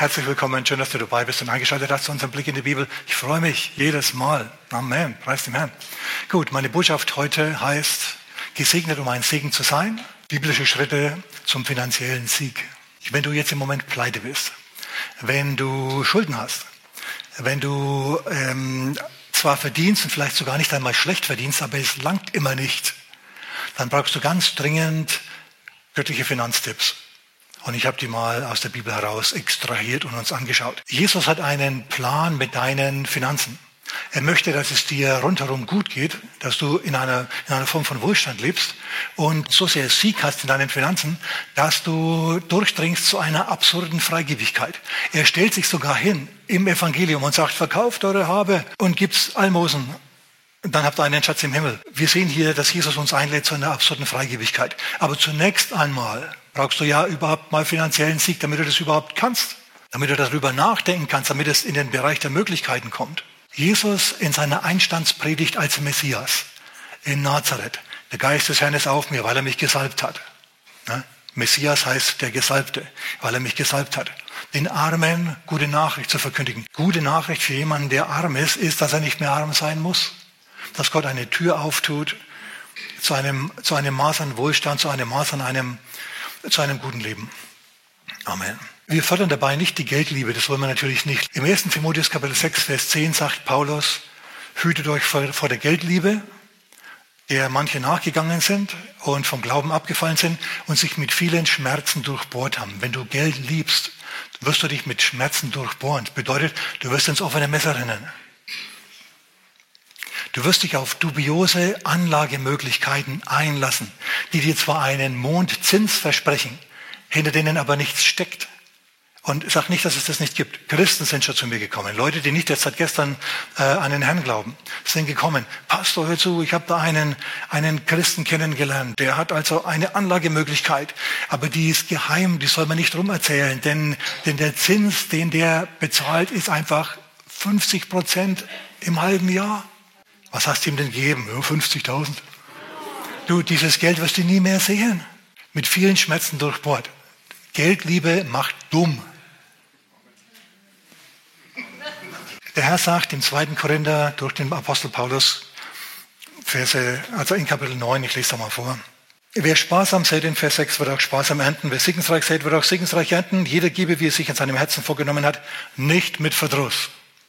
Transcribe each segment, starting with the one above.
Herzlich willkommen, schön, dass du dabei bist und eingeschaltet hast zu unserem Blick in die Bibel. Ich freue mich jedes Mal. Amen, preis dem Herrn. Gut, meine Botschaft heute heißt, gesegnet, um ein Segen zu sein. Biblische Schritte zum finanziellen Sieg. Wenn du jetzt im Moment pleite bist, wenn du Schulden hast, wenn du zwar verdienst und vielleicht sogar nicht einmal schlecht verdienst, aber es langt immer nicht, dann brauchst du ganz dringend göttliche Finanztipps. Und ich habe die mal aus der Bibel heraus extrahiert und uns angeschaut. Jesus hat einen Plan mit deinen Finanzen. Er möchte, dass es dir rundherum gut geht, dass du in einer Form von Wohlstand lebst und so sehr Sieg hast in deinen Finanzen, dass du durchdringst zu einer absurden Freigebigkeit. Er stellt sich sogar hin im Evangelium und sagt, verkauft eure Habe und gibt's Almosen. Dann habt ihr einen Schatz im Himmel. Wir sehen hier, dass Jesus uns einlädt zu einer absurden Freigebigkeit. Aber zunächst einmal brauchst du ja überhaupt mal finanziellen Sieg, damit du das überhaupt kannst. Damit du darüber nachdenken kannst, damit es in den Bereich der Möglichkeiten kommt. Jesus in seiner Einstandspredigt als Messias in Nazareth. Der Geist des Herrn ist auf mir, weil er mich gesalbt hat. Messias heißt der Gesalbte, weil er mich gesalbt hat. Den Armen gute Nachricht zu verkündigen. Gute Nachricht für jemanden, der arm ist, dass er nicht mehr arm sein muss. Dass Gott eine Tür auftut zu einem Maß an Wohlstand, zu einem Maß an einem guten Leben. Amen. Wir fördern dabei nicht die Geldliebe, das wollen wir natürlich nicht. Im 1. Timotheus Kapitel 6, Vers 10 sagt Paulus, hütet euch vor der Geldliebe, der manche nachgegangen sind und vom Glauben abgefallen sind und sich mit vielen Schmerzen durchbohrt haben. Wenn du Geld liebst, wirst du dich mit Schmerzen durchbohren. Das bedeutet, du wirst ins offene Messer rennen. Du wirst dich auf dubiose Anlagemöglichkeiten einlassen, die dir zwar einen Mondzins versprechen, hinter denen aber nichts steckt. Und sag nicht, dass es das nicht gibt. Christen sind schon zu mir gekommen. Leute, die nicht erst seit gestern an den Herrn glauben, sind gekommen. Pastor, hör zu, ich habe da einen Christen kennengelernt. Der hat also eine Anlagemöglichkeit. Aber die ist geheim, die soll man nicht rumerzählen. Denn der Zins, den der bezahlt, ist einfach 50% im halben Jahr. Was hast du ihm denn gegeben? 50.000. Du, dieses Geld wirst du nie mehr sehen. Mit vielen Schmerzen durchbohrt. Geldliebe macht dumm. Der Herr sagt im 2. Korinther durch den Apostel Paulus, also in Kapitel 9, ich lese da mal vor. Wer sparsam sät in Vers 6, wird auch sparsam ernten. Wer segensreich sät, wird auch segensreich ernten. Jeder gebe, wie er sich in seinem Herzen vorgenommen hat, nicht mit Verdruss.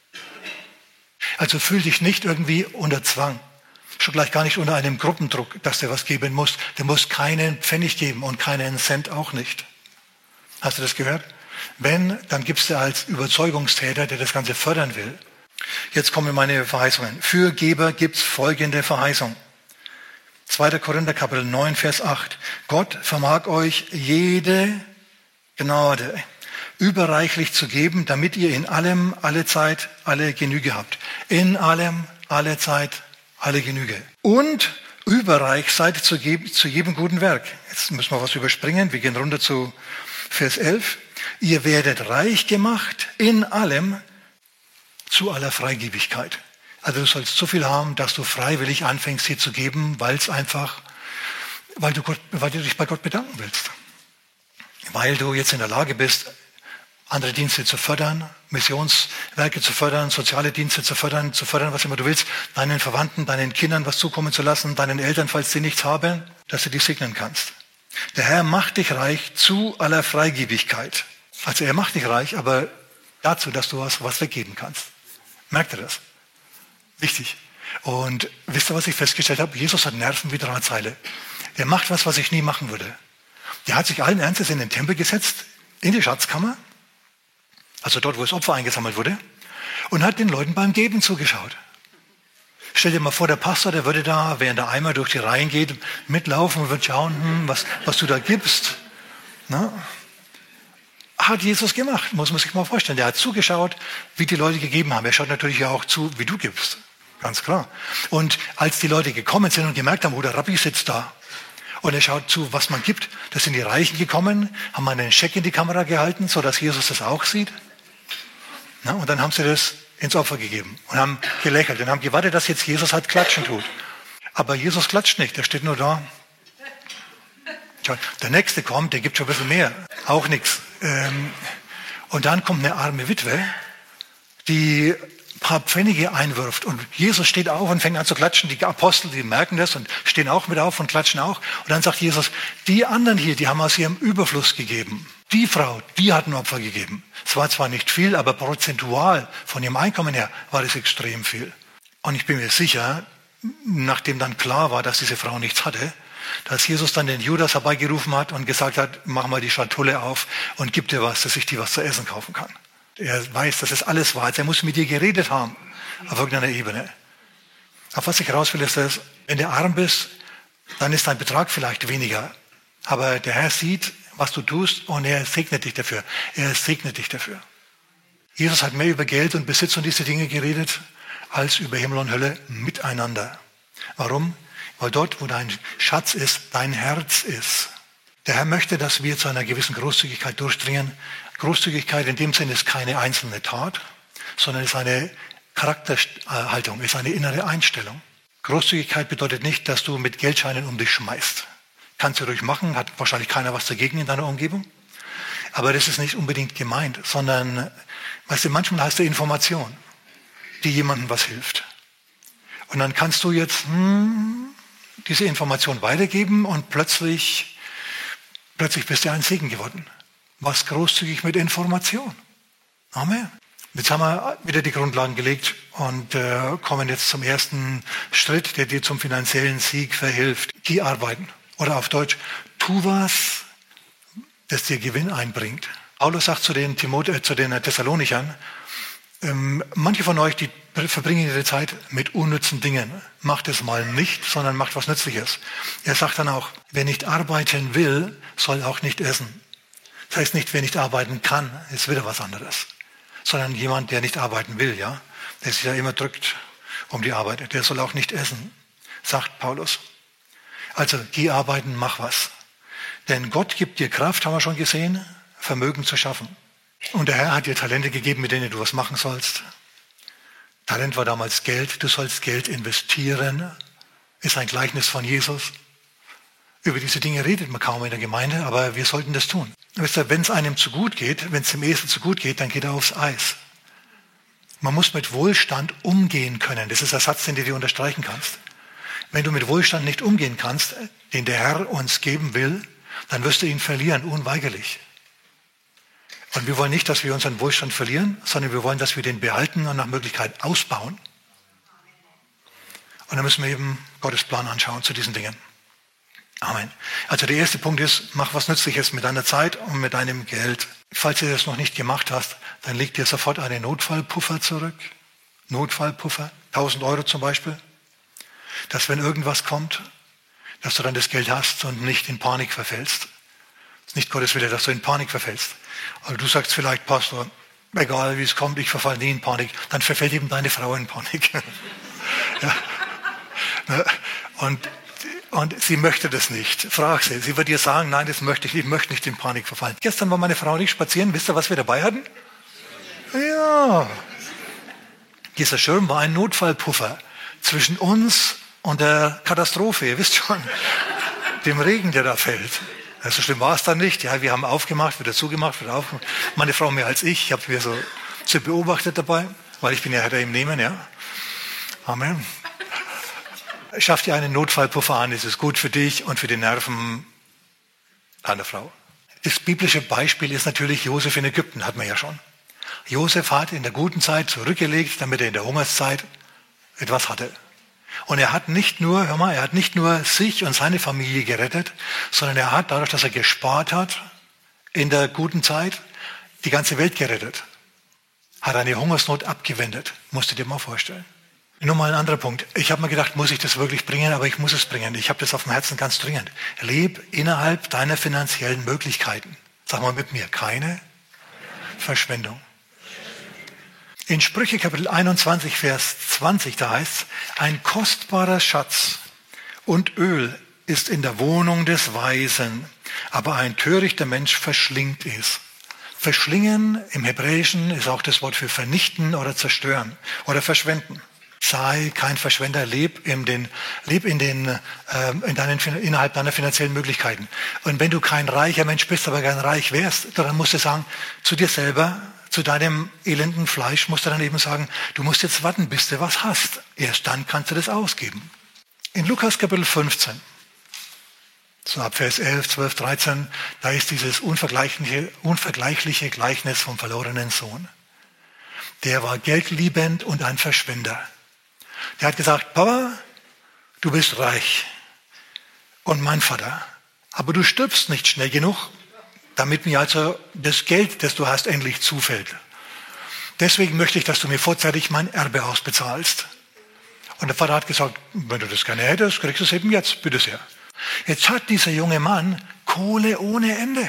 Also fühl dich nicht irgendwie unter Zwang. Schon gleich gar nicht unter einem Gruppendruck, dass der was geben muss. Der muss keinen Pfennig geben und keinen Cent auch nicht. Hast du das gehört? Wenn, dann gibst du als Überzeugungstäter, der das Ganze fördern will. Jetzt kommen meine Verheißungen. Für Geber gibt's folgende Verheißung. 2. Korinther Kapitel 9, Vers 8. Gott vermag euch jede Gnade überreichlich zu geben, damit ihr in allem, alle Zeit, alle Genüge habt. In allem, alle Zeit, alle Genüge. Und überreich seid zu jedem guten Werk. Jetzt müssen wir was überspringen. Wir gehen runter zu Vers 11. Ihr werdet reich gemacht in allem zu aller Freigebigkeit. Also du sollst so viel haben, dass du freiwillig anfängst, hier zu geben, weil du dich bei Gott bedanken willst. Weil du jetzt in der Lage bist, andere Dienste zu fördern, Missionswerke zu fördern, soziale Dienste zu fördern, was immer du willst, deinen Verwandten, deinen Kindern was zukommen zu lassen, deinen Eltern, falls sie nichts haben, dass du die segnen kannst. Der Herr macht dich reich zu aller Freigebigkeit. Also er macht dich reich, aber dazu, dass du was weggeben kannst. Merkt ihr das? Wichtig. Und wisst ihr, was ich festgestellt habe? Jesus hat Nerven wie Drahtseile. Er macht was ich nie machen würde. Der hat sich allen Ernstes in den Tempel gesetzt, in die Schatzkammer, also dort, wo das Opfer eingesammelt wurde, und hat den Leuten beim Geben zugeschaut. Stell dir mal vor, der Pastor, der würde da, während der Eimer durch die Reihen geht, mitlaufen und wird schauen, was du da gibst. Na? Hat Jesus gemacht, muss man sich mal vorstellen. Der hat zugeschaut, wie die Leute gegeben haben. Er schaut natürlich ja auch zu, wie du gibst. Ganz klar. Und als die Leute gekommen sind und gemerkt haben, der Rabbi sitzt da, und er schaut zu, was man gibt, da sind die Reichen gekommen, haben einen Scheck in die Kamera gehalten, sodass Jesus das auch sieht. Na, und dann haben sie das ins Opfer gegeben und haben gelächelt und haben gewartet, dass jetzt Jesus halt klatschen tut. Aber Jesus klatscht nicht, der steht nur da. Der nächste kommt, der gibt schon ein bisschen mehr, auch nichts. Und dann kommt eine arme Witwe, die ein paar Pfennige einwirft. Und Jesus steht auf und fängt an zu klatschen. Die Apostel, die merken das und stehen auch mit auf und klatschen auch. Und dann sagt Jesus, die anderen hier, die haben aus ihrem Überfluss gegeben. Die Frau, die hat ein Opfer gegeben. Es war zwar nicht viel, aber prozentual von ihrem Einkommen her war es extrem viel. Und ich bin mir sicher, nachdem dann klar war, dass diese Frau nichts hatte, dass Jesus dann den Judas herbeigerufen hat und gesagt hat, mach mal die Schatulle auf und gib dir was, dass ich dir was zu essen kaufen kann. Er weiß, dass es alles war. Er muss mit dir geredet haben, auf irgendeiner Ebene. Auf was ich raus will, ist das, wenn du arm bist, dann ist dein Betrag vielleicht weniger. Aber der Herr sieht, was du tust und er segnet dich dafür. Er segnet dich dafür. Jesus hat mehr über Geld und Besitz und diese Dinge geredet, als über Himmel und Hölle miteinander. Warum? Weil dort, wo dein Schatz ist, dein Herz ist. Der Herr möchte, dass wir zu einer gewissen Großzügigkeit durchdringen. Großzügigkeit in dem Sinne ist keine einzelne Tat, sondern ist eine Charakterhaltung, ist eine innere Einstellung. Großzügigkeit bedeutet nicht, dass du mit Geldscheinen um dich schmeißt. Kannst du ruhig machen, hat wahrscheinlich keiner was dagegen in deiner Umgebung. Aber das ist nicht unbedingt gemeint, sondern, weißt du, manchmal hast du Information, die jemandem was hilft. Und dann kannst du jetzt diese Information weitergeben und plötzlich bist du ein Segen geworden. Was großzügig mit Information. Amen. Jetzt haben wir wieder die Grundlagen gelegt und kommen jetzt zum ersten Schritt, der dir zum finanziellen Sieg verhilft. Geh arbeiten. Oder auf Deutsch, tu was, das dir Gewinn einbringt. Paulus sagt zu den Thessalonichern, manche von euch, die verbringen ihre Zeit mit unnützen Dingen. Macht es mal nicht, sondern macht was Nützliches. Er sagt dann auch, wer nicht arbeiten will, soll auch nicht essen. Das heißt nicht, wer nicht arbeiten kann, ist wieder was anderes. Sondern jemand, der nicht arbeiten will, ja, der sich ja immer drückt um die Arbeit, der soll auch nicht essen, sagt Paulus. Also geh arbeiten, mach was. Denn Gott gibt dir Kraft, haben wir schon gesehen, Vermögen zu schaffen. Und der Herr hat dir Talente gegeben, mit denen du was machen sollst. Talent war damals Geld. Du sollst Geld investieren. Ist ein Gleichnis von Jesus. Über diese Dinge redet man kaum in der Gemeinde, aber wir sollten das tun. Wisst ihr, wenn es einem zu gut geht, wenn es dem Esel zu gut geht, dann geht er aufs Eis. Man muss mit Wohlstand umgehen können. Das ist der Satz, den du dir unterstreichen kannst. Wenn du mit Wohlstand nicht umgehen kannst, den der Herr uns geben will, dann wirst du ihn verlieren, unweigerlich. Und wir wollen nicht, dass wir unseren Wohlstand verlieren, sondern wir wollen, dass wir den behalten und nach Möglichkeit ausbauen. Und dann müssen wir eben Gottes Plan anschauen zu diesen Dingen. Amen. Also der erste Punkt ist, mach was Nützliches mit deiner Zeit und mit deinem Geld. Falls du das noch nicht gemacht hast, dann leg dir sofort einen Notfallpuffer zurück. Notfallpuffer, 1.000 Euro zum Beispiel. Dass wenn irgendwas kommt, dass du dann das Geld hast und nicht in Panik verfällst. Es ist nicht Gottes Wille, dass du in Panik verfällst. Also du sagst vielleicht, Pastor, egal wie es kommt, ich verfalle nie in Panik. Dann verfällt eben deine Frau in Panik. Ja. Und sie möchte das nicht. Frag sie. Sie wird dir sagen, nein, das möchte ich nicht. Ich möchte nicht in Panik verfallen. Gestern war meine Frau nicht spazieren. Wisst ihr, was wir dabei hatten? Ja. Dieser Schirm war ein Notfallpuffer zwischen uns und der Katastrophe. Ihr wisst schon, dem Regen, der da fällt. So schlimm war es dann nicht. Ja, wir haben aufgemacht, wieder zugemacht, wieder aufgemacht. Meine Frau mehr als ich. Ich habe mir so beobachtet dabei, weil ich bin ja Herr im Nehmen, ja. Amen. Schaff dir einen Notfallpuffer an, das ist gut für dich und für die Nerven deiner Frau. Das biblische Beispiel ist natürlich Josef in Ägypten, hat man ja schon. Josef hat in der guten Zeit zurückgelegt, damit er in der Hungerszeit etwas hatte. Und er hat nicht nur sich und seine Familie gerettet, sondern er hat dadurch, dass er gespart hat in der guten Zeit, die ganze Welt gerettet. Hat eine Hungersnot abgewendet, musst du dir mal vorstellen. Nur mal ein anderer Punkt. Ich habe mir gedacht, muss ich das wirklich bringen? Aber ich muss es bringen. Ich habe das auf dem Herzen ganz dringend. Leb innerhalb deiner finanziellen Möglichkeiten. Sag mal mit mir, keine Verschwendung. In Sprüche Kapitel 21, Vers 20, da heißt es, ein kostbarer Schatz und Öl ist in der Wohnung des Weisen, aber ein törichter Mensch verschlingt es. Verschlingen im Hebräischen ist auch das Wort für vernichten oder zerstören oder verschwenden. Sei kein Verschwender, leb innerhalb deiner finanziellen Möglichkeiten. Und wenn du kein reicher Mensch bist, aber gern reich wärst, dann musst du sagen, zu dir selber, zu deinem elenden Fleisch, musst du dann eben sagen, du musst jetzt warten, bis du was hast. Erst dann kannst du das ausgeben. In Lukas Kapitel 15, so ab Vers 11, 12, 13, da ist dieses unvergleichliche Gleichnis vom verlorenen Sohn. Der war geldliebend und ein Verschwender. Der hat gesagt, Papa, du bist reich und mein Vater, aber du stirbst nicht schnell genug, damit mir also das Geld, das du hast, endlich zufällt. Deswegen möchte ich, dass du mir vorzeitig mein Erbe ausbezahlst. Und der Vater hat gesagt, wenn du das gerne hättest, kriegst du es eben jetzt, bitte sehr. Jetzt hat dieser junge Mann Kohle ohne Ende.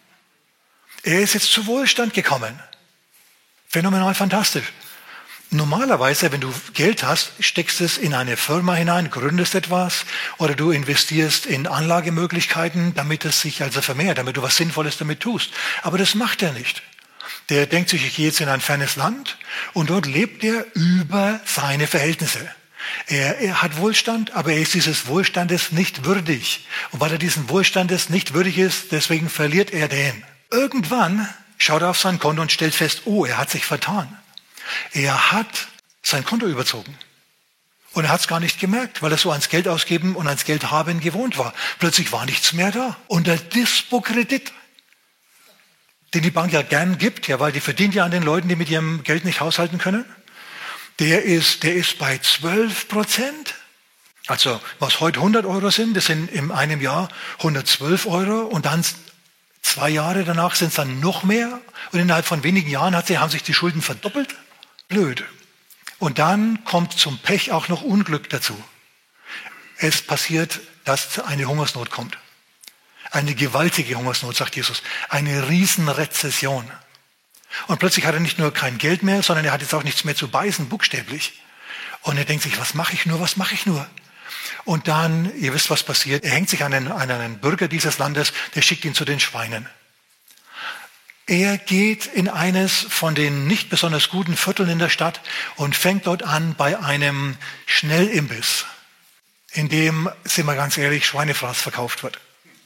Er ist jetzt zu Wohlstand gekommen. Phänomenal fantastisch. Normalerweise, wenn du Geld hast, steckst es in eine Firma hinein, gründest etwas oder du investierst in Anlagemöglichkeiten, damit es sich also vermehrt, damit du was Sinnvolles damit tust. Aber das macht er nicht. Der denkt sich, ich gehe jetzt in ein fernes Land und dort lebt er über seine Verhältnisse. Er hat Wohlstand, aber er ist dieses Wohlstandes nicht würdig. Und weil er diesen Wohlstandes nicht würdig ist, deswegen verliert er den. Irgendwann schaut er auf sein Konto und stellt fest, oh, er hat sich vertan. Er hat sein Konto überzogen. Und er hat es gar nicht gemerkt, weil er so ans Geld ausgeben und ans Geld haben gewohnt war. Plötzlich war nichts mehr da. Und der Dispo-Kredit, den die Bank ja gern gibt, ja, weil die verdient ja an den Leuten, die mit ihrem Geld nicht haushalten können, der ist bei 12%. Also was heute 100 Euro sind, das sind in einem Jahr 112 Euro und dann 2 Jahre danach sind es dann noch mehr. Und innerhalb von wenigen Jahren haben sich die Schulden verdoppelt. Blöd. Und dann kommt zum Pech auch noch Unglück dazu. Es passiert, dass eine Hungersnot kommt. Eine gewaltige Hungersnot, sagt Jesus. Eine Riesenrezession. Und plötzlich hat er nicht nur kein Geld mehr, sondern er hat jetzt auch nichts mehr zu beißen, buchstäblich. Und er denkt sich, was mache ich nur? Und dann, ihr wisst, was passiert. Er hängt sich an einen Bürger dieses Landes, der schickt ihn zu den Schweinen. Er geht in eines von den nicht besonders guten Vierteln in der Stadt und fängt dort an bei einem Schnellimbiss, in dem, sind wir ganz ehrlich, Schweinefraß verkauft wird.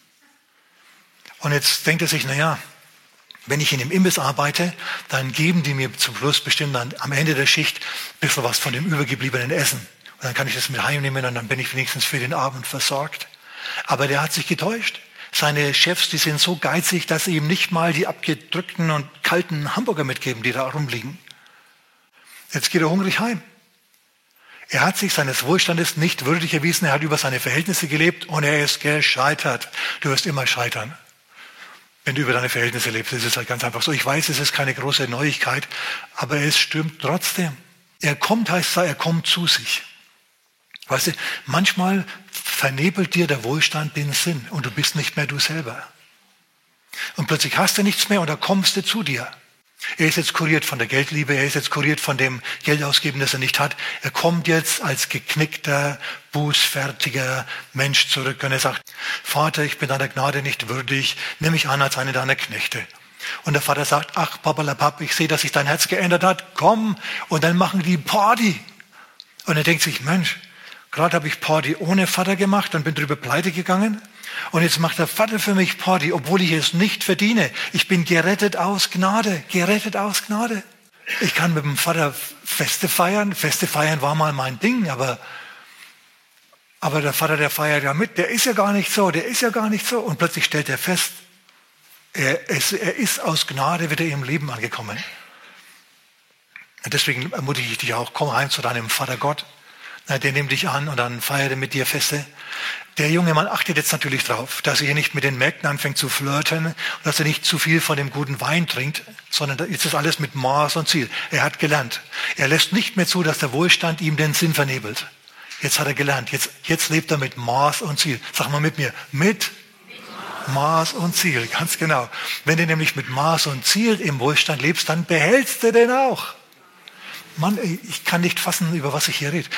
Und jetzt denkt er sich, naja, wenn ich in dem Imbiss arbeite, dann geben die mir zum Schluss bestimmt dann am Ende der Schicht ein bisschen was von dem übergebliebenen Essen. Und dann kann ich das mit heimnehmen und dann bin ich wenigstens für den Abend versorgt. Aber der hat sich getäuscht. Seine Chefs, die sind so geizig, dass sie ihm nicht mal die abgedrückten und kalten Hamburger mitgeben, die da rumliegen. Jetzt geht er hungrig heim. Er hat sich seines Wohlstandes nicht würdig erwiesen, er hat über seine Verhältnisse gelebt und er ist gescheitert. Du wirst immer scheitern, wenn du über deine Verhältnisse lebst. Das ist halt ganz einfach so. Ich weiß, es ist keine große Neuigkeit, aber es stimmt trotzdem. Er kommt, heißt es, er kommt zu sich. Weißt du, manchmal vernebelt dir der Wohlstand den Sinn und du bist nicht mehr du selber. Und plötzlich hast du nichts mehr und da kommst du zu dir. Er ist jetzt kuriert von der Geldliebe, er ist jetzt kuriert von dem Geldausgeben, das er nicht hat. Er kommt jetzt als geknickter, bußfertiger Mensch zurück und er sagt, Vater, ich bin deiner Gnade nicht würdig, nimm mich an als einen deiner Knechte. Und der Vater sagt, ach, Papalapap, ich sehe, dass sich dein Herz geändert hat, komm. Und dann machen die Party. Und er denkt sich, Mensch, gerade habe ich Party ohne Vater gemacht und bin drüber pleite gegangen. Und jetzt macht der Vater für mich Party, obwohl ich es nicht verdiene. Ich bin gerettet aus Gnade, gerettet aus Gnade. Ich kann mit dem Vater Feste feiern. Feste feiern war mal mein Ding, aber der Vater, der feiert ja mit. Der ist ja gar nicht so, Und plötzlich stellt er fest, er ist aus Gnade wieder im Leben angekommen. Und deswegen ermutige ich dich auch, komm heim zu deinem Vater Gott. Der nimmt dich an und dann feiert er mit dir Feste. Der junge Mann achtet jetzt natürlich drauf, dass er hier nicht mit den Mägden anfängt zu flirten und dass er nicht zu viel von dem guten Wein trinkt, sondern jetzt ist alles mit Maß und Ziel. Er hat gelernt. Er lässt nicht mehr zu, dass der Wohlstand ihm den Sinn vernebelt. Jetzt hat er gelernt. Jetzt lebt er mit Maß und Ziel. Sag mal mit mir. Mit Maß und Ziel, ganz genau. Wenn du nämlich mit Maß und Ziel im Wohlstand lebst, dann behältst du den auch. Mann, ich kann nicht fassen, über was ich hier rede.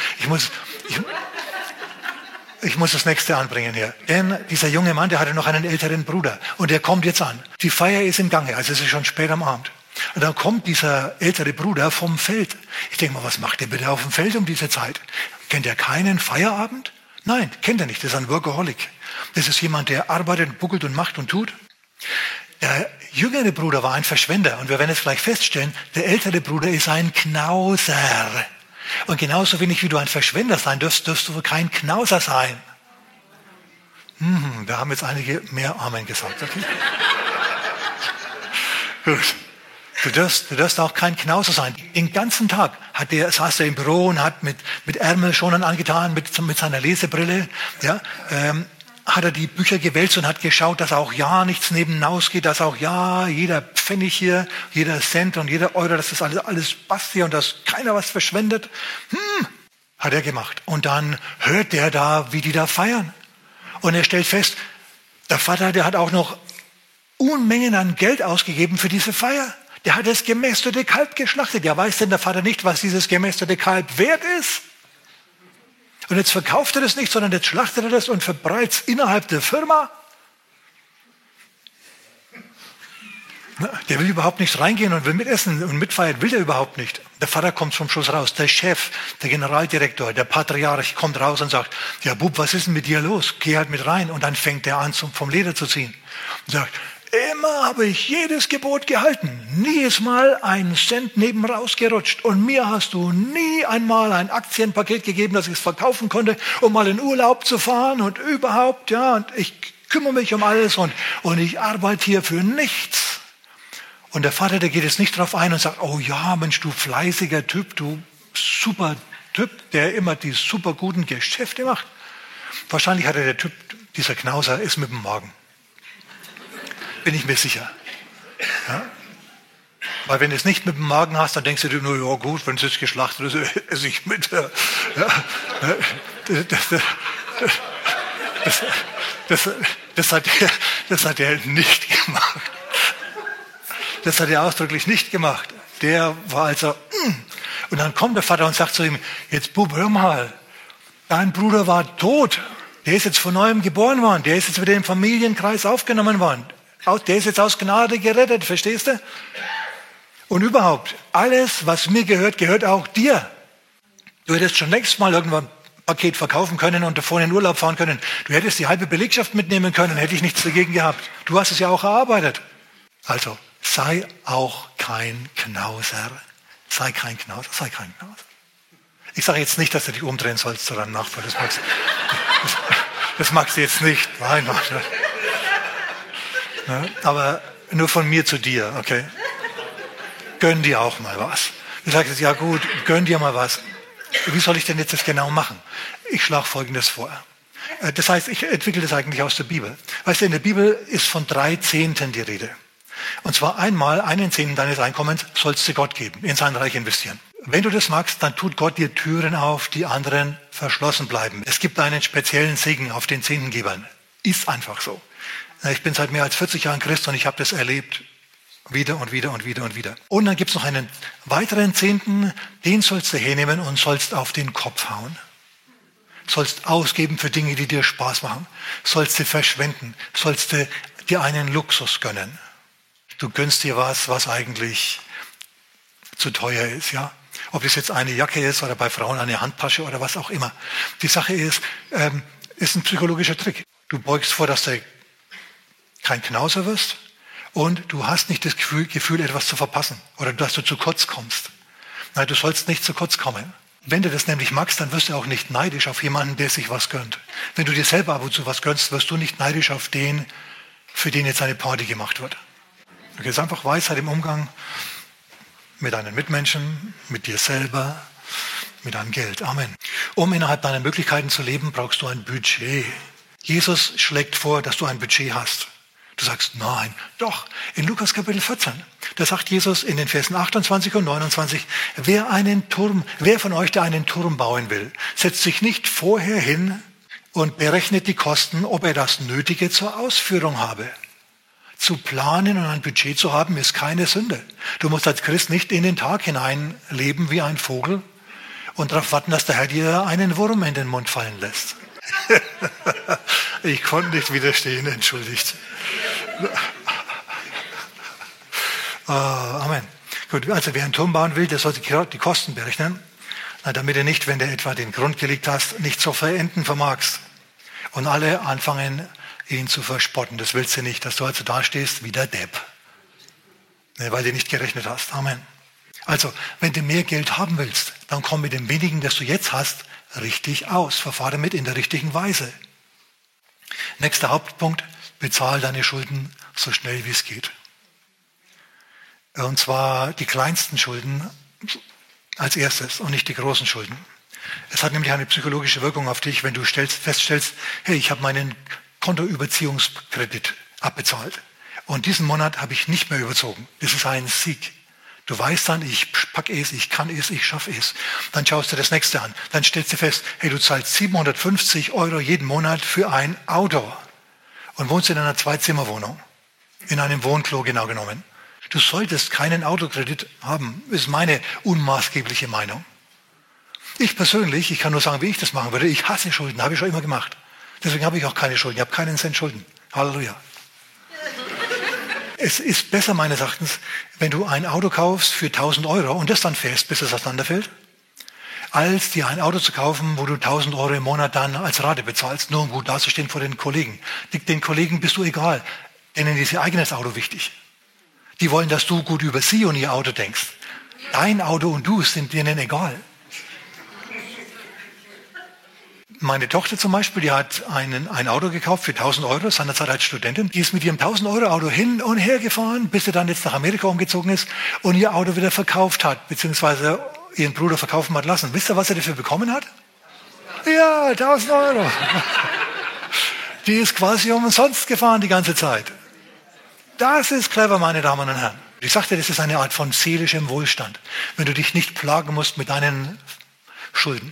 Ich muss das nächste anbringen hier. Denn dieser junge Mann, der hatte noch einen älteren Bruder und der kommt jetzt an. Die Feier ist im Gange, also es ist schon spät am Abend. Und dann kommt dieser ältere Bruder vom Feld. Ich denke mal, was macht der bitte auf dem Feld um diese Zeit? Kennt er keinen Feierabend? Nein, kennt er nicht. Das ist ein Workaholic. Das ist jemand, der arbeitet, buckelt und macht und tut. Der jüngere Bruder war ein Verschwender. Und wir werden es gleich feststellen, der ältere Bruder ist ein Knauser. Und genauso wenig wie du ein Verschwender sein dürfst du kein Knauser sein. Da haben jetzt einige mehr Amen gesagt. Okay? Gut. Du darfst auch kein Knauser sein. Den ganzen Tag saß er im Büro und hat mit Ärmelschonern angetan, mit seiner Lesebrille, ja, hat er die Bücher gewälzt und hat geschaut, dass auch ja nichts nebenaus geht, dass auch ja jeder Pfennig hier, jeder Cent und jeder Euro, dass das alles passt hier und dass keiner was verschwendet. Hat er gemacht. Und dann hört der da, wie die da feiern. Und er stellt fest, der Vater, der hat auch noch Unmengen an Geld ausgegeben für diese Feier. Der hat das gemästete Kalb geschlachtet. Ja, weiß denn der Vater nicht, was dieses gemästete Kalb wert ist? Und jetzt verkauft er das nicht, sondern jetzt schlachtet er das und verbreitet es innerhalb der Firma. Der will überhaupt nicht reingehen und will mitessen und mitfeiern, will er überhaupt nicht. Der Vater kommt zum Schluss raus. Der Chef, der Generaldirektor, der Patriarch kommt raus und sagt, ja Bub, was ist denn mit dir los? Geh halt mit rein. Und dann fängt er an, vom Leder zu ziehen. Und sagt, immer habe ich jedes Gebot gehalten. Nie ist mal ein Cent neben rausgerutscht. Und mir hast du nie einmal ein Aktienpaket gegeben, dass ich es verkaufen konnte, um mal in Urlaub zu fahren und überhaupt, ja, und ich kümmere mich um alles und ich arbeite hier für nichts. Und der Vater, der geht jetzt nicht drauf ein und sagt, oh ja, Mensch, du fleißiger Typ, du super Typ, der immer die super guten Geschäfte macht. Wahrscheinlich hat der Typ, dieser Knauser, ist mit dem Magen. Bin ich mir sicher. Ja? Weil wenn du es nicht mit dem Magen hast, dann denkst du dir nur, ja gut, wenn es jetzt geschlachtet ist, esse ich mit. Ja? Das hat er nicht gemacht. Das hat er ausdrücklich nicht gemacht. Der war also, Und dann kommt der Vater und sagt zu ihm, jetzt Bub, hör mal, dein Bruder war tot. Der ist jetzt von neuem geboren worden. Der ist jetzt wieder im Familienkreis aufgenommen worden. Der ist jetzt aus Gnade gerettet, verstehst du? Und überhaupt, alles, was mir gehört, gehört auch dir. Du hättest schon längst mal irgendwann ein Paket verkaufen können und davon in Urlaub fahren können. Du hättest die halbe Belegschaft mitnehmen können, hätte ich nichts dagegen gehabt. Du hast es ja auch erarbeitet. Also, sei auch kein Knauser. Sei kein Knauser, sei kein Knauser. Ich sage jetzt nicht, dass du dich umdrehen sollst zu deinem Nachbarn. Das magst du jetzt nicht. Nein. Aber nur von mir zu dir, okay? Gönn dir auch mal was. Du sagst jetzt, ja gut, gönn dir mal was. Wie soll ich denn jetzt das genau machen? Ich schlage Folgendes vor. Das heißt, ich entwickle das eigentlich aus der Bibel. Weißt du, in der Bibel ist von 3 Zehnten die Rede. Und zwar einmal einen Zehnten deines Einkommens sollst du Gott geben, in sein Reich investieren. Wenn du das magst, dann tut Gott dir Türen auf, die anderen verschlossen bleiben. Es gibt einen speziellen Segen auf den Zehntengebern. Ist einfach so. Ich bin seit mehr als 40 Jahren Christ und ich habe das erlebt. Wieder und wieder und wieder und wieder. Und dann gibt es noch einen weiteren Zehnten, den sollst du hernehmen und sollst auf den Kopf hauen. Sollst ausgeben für Dinge, die dir Spaß machen. Sollst du verschwenden. Sollst du dir einen Luxus gönnen. Du gönnst dir was eigentlich zu teuer ist, ja. Ob das jetzt eine Jacke ist oder bei Frauen eine Handtasche oder was auch immer. Die Sache ist ein psychologischer Trick. Du beugst vor, dass du kein Knauser wirst und du hast nicht das Gefühl, etwas zu verpassen oder dass du zu kurz kommst. Nein, du sollst nicht zu kurz kommen. Wenn du das nämlich magst, dann wirst du auch nicht neidisch auf jemanden, der sich was gönnt. Wenn du dir selber ab und zu was gönnst, wirst du nicht neidisch auf den, für den jetzt eine Party gemacht wird. Okay, es ist einfach Weisheit im Umgang mit deinen Mitmenschen, mit dir selber, mit deinem Geld. Amen. Um innerhalb deiner Möglichkeiten zu leben, brauchst du ein Budget. Jesus schlägt vor, dass du ein Budget hast. Du sagst, nein, doch. In Lukas Kapitel 14, da sagt Jesus in den Versen 28 und 29, wer von euch, der einen Turm bauen will, setzt sich nicht vorher hin und berechnet die Kosten, ob er das Nötige zur Ausführung habe. Zu planen und ein Budget zu haben, ist keine Sünde. Du musst als Christ nicht in den Tag hinein leben wie ein Vogel und darauf warten, dass der Herr dir einen Wurm in den Mund fallen lässt. Ich konnte nicht widerstehen, entschuldigt. Amen. Gut, also wer einen Turm bauen will, der sollte die Kosten berechnen, damit er nicht, wenn du etwa den Grund gelegt hast, nicht zu verenden vermagst. Und alle anfangen, ihn zu verspotten. Das willst du nicht, dass du also dastehst wie der Depp. Weil du nicht gerechnet hast. Amen. Also, wenn du mehr Geld haben willst, dann komm mit dem wenigen, das du jetzt hast, richtig aus. Verfahre damit in der richtigen Weise. Nächster Hauptpunkt, bezahl deine Schulden so schnell wie es geht. Und zwar die kleinsten Schulden als erstes und nicht die großen Schulden. Es hat nämlich eine psychologische Wirkung auf dich, wenn du feststellst, hey, ich habe meinen Kontoüberziehungskredit abbezahlt und diesen Monat habe ich nicht mehr überzogen. Das ist ein Sieg. Du weißt dann, ich packe es, ich kann es, ich schaffe es. Dann schaust du das nächste an. Dann stellst du fest, hey, du zahlst 750 € jeden Monat für ein Auto und wohnst in einer Zweizimmerwohnung, in einem Wohnklo genau genommen. Du solltest keinen Autokredit haben, ist meine unmaßgebliche Meinung. Ich persönlich, ich kann nur sagen, wie ich das machen würde, ich hasse Schulden, habe ich schon immer gemacht. Deswegen habe ich auch keine Schulden, ich habe keinen Cent Schulden. Halleluja. Es ist besser meines Erachtens, wenn du ein Auto kaufst für 1.000 € und das dann fährst, bis es auseinanderfällt, als dir ein Auto zu kaufen, wo du 1.000 € im Monat dann als Rate bezahlst, nur um gut dazustehen vor den Kollegen. Den Kollegen bist du egal, denen ist ihr eigenes Auto wichtig. Die wollen, dass du gut über sie und ihr Auto denkst. Dein Auto und du sind denen egal. Meine Tochter zum Beispiel, die hat ein Auto gekauft für 1.000 €, seinerzeit als Studentin. Die ist mit ihrem 1.000 € Auto hin und her gefahren, bis sie dann jetzt nach Amerika umgezogen ist und ihr Auto wieder verkauft hat, beziehungsweise ihren Bruder verkaufen hat lassen. Wisst ihr, was er dafür bekommen hat? Ja, 1.000 €. Die ist quasi umsonst gefahren die ganze Zeit. Das ist clever, meine Damen und Herren. Ich sagte, das ist eine Art von seelischem Wohlstand, wenn du dich nicht plagen musst mit deinen Schulden.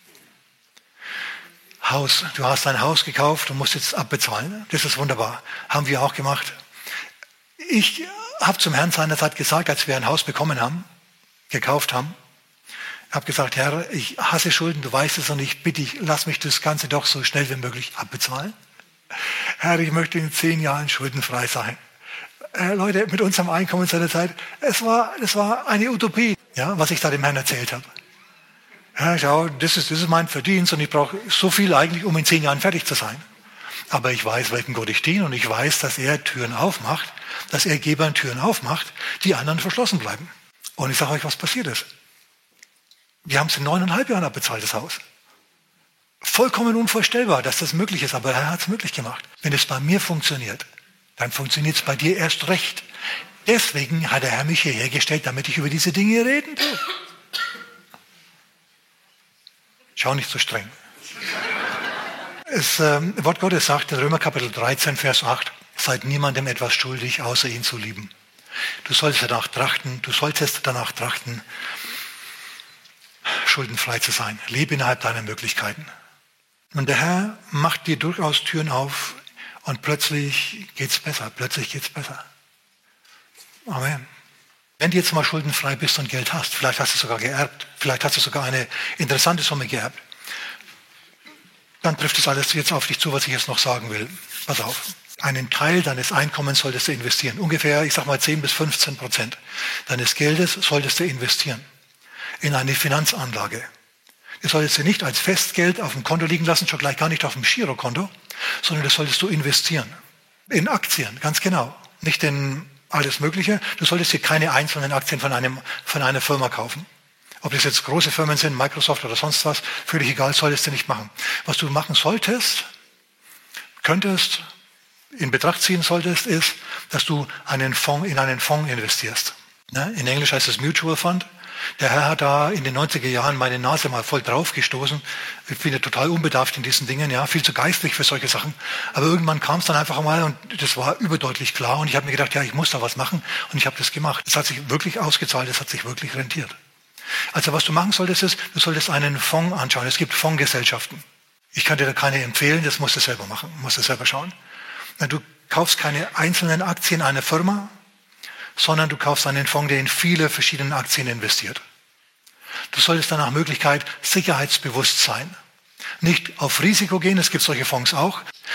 Haus, du hast ein Haus gekauft und musst jetzt abbezahlen. Das ist wunderbar. Haben wir auch gemacht. Ich habe zum Herrn seinerzeit gesagt, als wir ein Haus bekommen haben, gekauft haben, habe gesagt, Herr, ich hasse Schulden, du weißt es und ich bitte dich, lass mich das Ganze doch so schnell wie möglich abbezahlen. Herr, ich möchte in 10 Jahren schuldenfrei sein. Leute, mit unserem Einkommen seinerzeit, das war eine Utopie, ja, was ich da dem Herrn erzählt habe. Ja, schau, das ist mein Verdienst und ich brauche so viel eigentlich, um in 10 Jahren fertig zu sein. Aber ich weiß, welchen Gott ich diene und ich weiß, dass er Türen aufmacht, dass er Gebern Türen aufmacht, die anderen verschlossen bleiben. Und ich sage euch, was passiert ist. Wir haben es in 9,5 Jahren abbezahlt, das Haus. Vollkommen unvorstellbar, dass das möglich ist, aber er hat es möglich gemacht. Wenn es bei mir funktioniert, dann funktioniert es bei dir erst recht. Deswegen hat der Herr mich hierher gestellt, damit ich über diese Dinge reden tue. Schau nicht so streng. Das Wort Gottes sagt in Römer Kapitel 13, Vers 8, seid niemandem etwas schuldig, außer ihn zu lieben. Du solltest danach trachten, schuldenfrei zu sein. Lebe innerhalb deiner Möglichkeiten. Und der Herr macht dir durchaus Türen auf und plötzlich geht's besser. Amen. Wenn du jetzt mal schuldenfrei bist und Geld hast, vielleicht hast du sogar geerbt, vielleicht hast du sogar eine interessante Summe geerbt, dann trifft das alles jetzt auf dich zu, was ich jetzt noch sagen will. Pass auf. Einen Teil deines Einkommens solltest du investieren. Ungefähr, 10-15% deines Geldes solltest du investieren in eine Finanzanlage. Das solltest du nicht als Festgeld auf dem Konto liegen lassen, schon gleich gar nicht auf dem Girokonto, sondern das solltest du investieren. In Aktien, ganz genau. Nicht in alles Mögliche. Du solltest dir keine einzelnen Aktien von einer Firma kaufen. Ob das jetzt große Firmen sind, Microsoft oder sonst was, völlig egal, solltest du nicht machen. Was du machen könntest, in Betracht ziehen solltest, ist, dass du in einen Fonds investierst. In Englisch heißt es Mutual Fund. Der Herr hat da in den 90er Jahren meine Nase mal voll draufgestoßen. Ich bin ja total unbedarft in diesen Dingen, ja, viel zu geistlich für solche Sachen. Aber irgendwann kam es dann einfach mal und das war überdeutlich klar. Und ich habe mir gedacht, ja, ich muss da was machen. Und ich habe das gemacht. Es hat sich wirklich ausgezahlt, es hat sich wirklich rentiert. Also was du machen solltest, ist, du solltest einen Fonds anschauen. Es gibt Fondsgesellschaften. Ich kann dir da keine empfehlen, das musst du selber machen, musst du selber schauen. Du kaufst keine einzelnen Aktien einer Firma, sondern du kaufst einen Fonds, der in viele verschiedene Aktien investiert. Du solltest dann nach Möglichkeit sicherheitsbewusst sein. Nicht auf Risiko gehen, es gibt solche Fonds auch,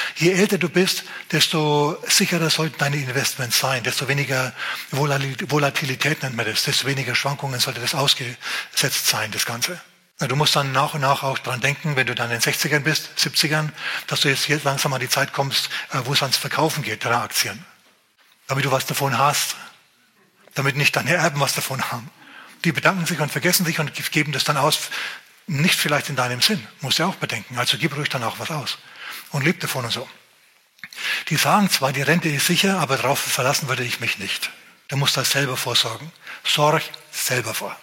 Je älter du bist, desto sicherer sollten deine Investments sein, desto weniger Volatilität nennt man das, desto weniger Schwankungen sollte das ausgesetzt sein, das Ganze. Du musst dann nach und nach auch dran denken, wenn du dann in den 60ern bist, 70ern, dass du jetzt langsam an die Zeit kommst, wo es ans Verkaufen geht, deiner Aktien. Damit du was davon hast. Damit nicht deine Erben was davon haben. Die bedanken sich und vergessen sich und geben das dann aus, nicht vielleicht in deinem Sinn. Musst du auch bedenken. Also gib ruhig dann auch was aus. Und leb davon und so. Die sagen zwar, die Rente ist sicher, aber darauf verlassen würde ich mich nicht. Du musst das selber vorsorgen. Sorg selber vor.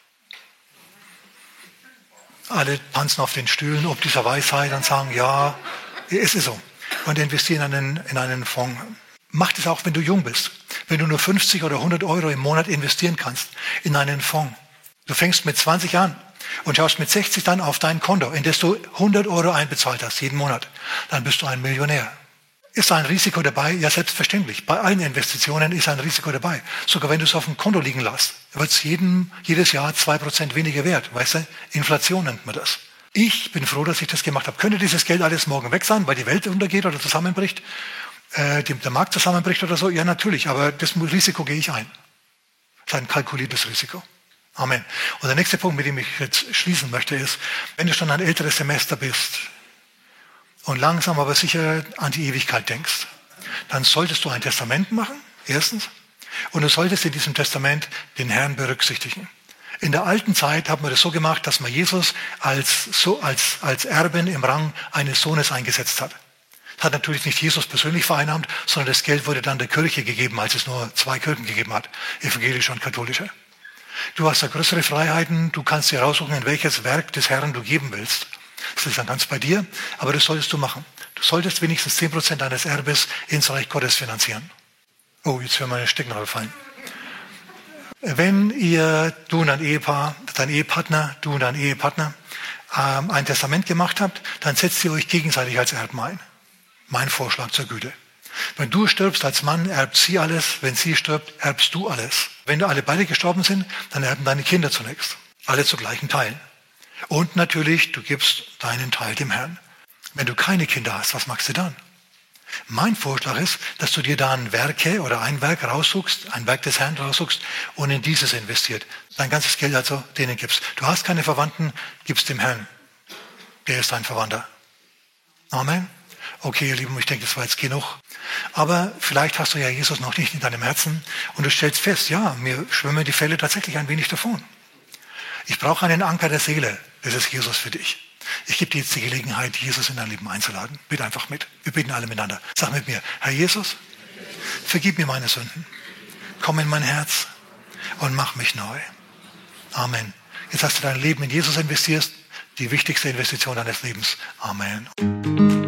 Alle tanzen auf den Stühlen ob dieser Weisheit und sagen, ja, es ist so. Und investieren in einen Fonds. Mach das auch, wenn du jung bist. Wenn du nur 50 oder 100 Euro im Monat investieren kannst in einen Fonds. Du fängst mit 20 an und schaust mit 60 dann auf dein Konto, in das du 100 Euro einbezahlt hast, jeden Monat. Dann bist du ein Millionär. Ist da ein Risiko dabei? Ja, selbstverständlich. Bei allen Investitionen ist ein Risiko dabei. Sogar wenn du es auf dem Konto liegen lässt, wird es jedes Jahr 2% weniger wert. Weißt du? Inflation nennt man das. Ich bin froh, dass ich das gemacht habe. Könnte dieses Geld alles morgen weg sein, weil die Welt untergeht oder zusammenbricht? Der Markt zusammenbricht oder so? Ja, natürlich. Aber das Risiko gehe ich ein. Das ist ein kalkuliertes Risiko. Amen. Und der nächste Punkt, mit dem ich jetzt schließen möchte, ist, wenn du schon ein älteres Semester bist und langsam aber sicher an die Ewigkeit denkst, dann solltest du ein Testament machen, erstens. Und du solltest in diesem Testament den Herrn berücksichtigen. In der alten Zeit hat man das so gemacht, dass man Jesus als Erben im Rang eines Sohnes eingesetzt hat. Das hat natürlich nicht Jesus persönlich vereinnahmt, sondern das Geld wurde dann der Kirche gegeben, als es nur 2 Kirchen gegeben hat, evangelische und katholische. Du hast da größere Freiheiten, du kannst dir raussuchen, in welches Werk des Herrn du geben willst. Das ist dann ganz bei dir, aber das solltest du machen. Du solltest wenigstens 10% deines Erbes ins Reich Gottes finanzieren. Oh, jetzt hören meine Stecknadel fallen. Wenn du und dein Ehepartner, ein Testament gemacht habt, dann setzt ihr euch gegenseitig als Erben ein. Mein Vorschlag zur Güte. Wenn du stirbst als Mann, erbt sie alles. Wenn sie stirbt, erbst du alles. Wenn alle beide gestorben sind, dann erben deine Kinder zunächst. Alle zu gleichen Teilen. Und natürlich, du gibst deinen Teil dem Herrn. Wenn du keine Kinder hast, was machst du dann? Mein Vorschlag ist, dass du dir dann Werke oder ein Werk raussuchst, ein Werk des Herrn raussuchst und in dieses investiert. Dein ganzes Geld also denen gibst. Du hast keine Verwandten, gibst dem Herrn. Der ist dein Verwandter. Amen. Okay, ihr Lieben, ich denke, das war jetzt genug. Aber vielleicht hast du ja Jesus noch nicht in deinem Herzen und du stellst fest, ja, mir schwimmen die Fälle tatsächlich ein wenig davon. Ich brauche einen Anker der Seele. Das ist Jesus für dich. Ich gebe dir jetzt die Gelegenheit, Jesus in dein Leben einzuladen. Bitte einfach mit. Wir beten alle miteinander. Sag mit mir, Herr Jesus, vergib mir meine Sünden. Komm in mein Herz und mach mich neu. Amen. Jetzt hast du dein Leben in Jesus investiert, die wichtigste Investition deines Lebens. Amen.